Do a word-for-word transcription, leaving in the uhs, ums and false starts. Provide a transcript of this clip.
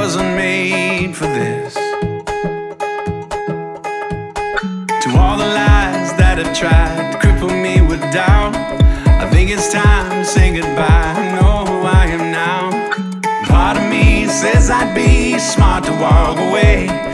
wasn't made for this. To all the lies that have tried to cripple me with doubt, I think it's time to say goodbye. I know who I am now. Part of me says I'd be smart to walk away,